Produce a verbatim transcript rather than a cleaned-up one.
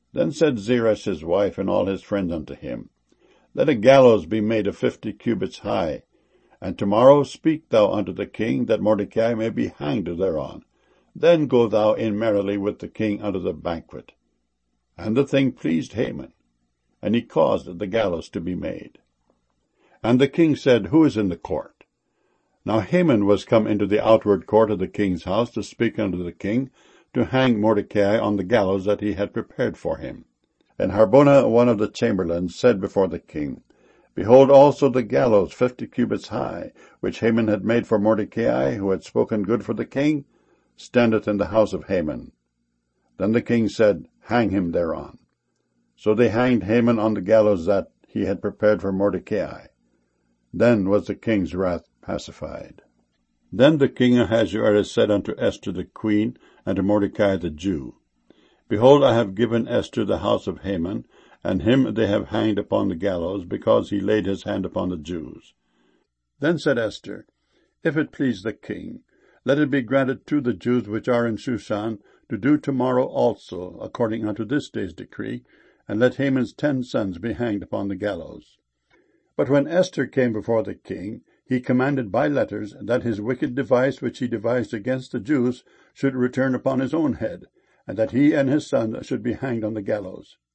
Then said Zeresh his wife and all his friends unto him, Let a gallows be made of fifty cubits high, and tomorrow speak thou unto the king, that Mordecai may be hanged thereon. Then go thou in merrily with the king unto the banquet. And the thing pleased Haman, and he caused the gallows to be made. And the king said, Who is in the court? Now Haman was come into the outward court of the king's house to speak unto the king, to hang Mordecai on the gallows that he had prepared for him. And Harbona, one of the chamberlains, said before the king, Behold also the gallows fifty cubits high, which Haman had made for Mordecai, who had spoken good for the king, standeth in the house of Haman. Then the king said, Hang him thereon. So they hanged Haman on the gallows that he had prepared for Mordecai. Then was the king's wrath pacified. Then the king Ahasuerus said unto Esther the queen, and to Mordecai the Jew, Behold, I have given Esther the house of Haman, and him they have hanged upon the gallows, because he laid his hand upon the Jews. Then said Esther, If it please the king, let it be granted to the Jews which are in Shushan to do tomorrow also, according unto this day's decree, and let Haman's ten sons be hanged upon the gallows. But when Esther came before the king, he commanded by letters that his wicked device which he devised against the Jews should return upon his own head, and that he and his sons should be hanged on the gallows.